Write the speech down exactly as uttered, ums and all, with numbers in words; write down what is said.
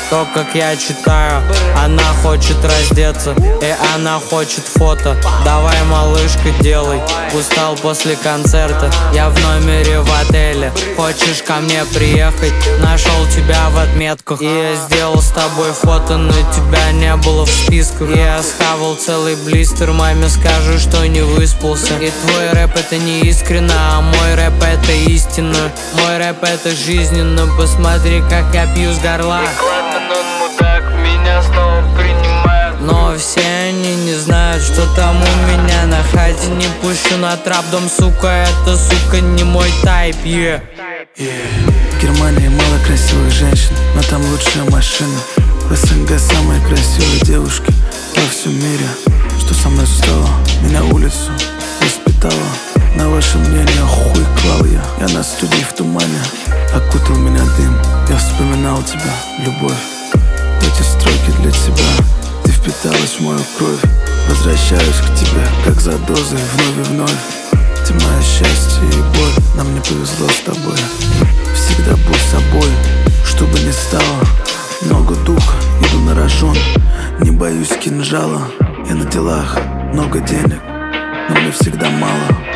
то, как я читаю. Она хочет раздеться, и она хочет фото. Давай, малышка, делай. Устал после концерта, я в номере в отеле. Хочешь ко мне приехать? Нашел тебя в отметках, и я сделал с тобой фото, но тебя не было в списках. Я схавал целый блистер, маме скажу, что не выспался. И твой рэп это не искренно, а мой рэп это истина. Мой рэп это жизненно, посмотри, как я пью с горла. Меня снова принимают, но все они не знают, что там у меня на хате. Не пущу на трап дом, сука, это, сука, не мой тайп, yeah. Yeah. В Германии мало красивых женщин, но там лучшая машина. В СНГ самые красивые девушки во всем мире. Что со мной стало? Меня улицу воспитала. На ваше мнение хуй клал я. Я на студии в тумане, окутал меня дым. Я вспоминал тебя, любовь. Эти строки для тебя, ты впиталась в мою кровь. Возвращаюсь к тебе, как за дозой, вновь и вновь. Ты мое счастье и боль, нам не повезло с тобой. Всегда будь собой, что бы ни стало. Много духа, иду на рожон, не боюсь кинжала. Я на делах, много денег, но мне всегда мало.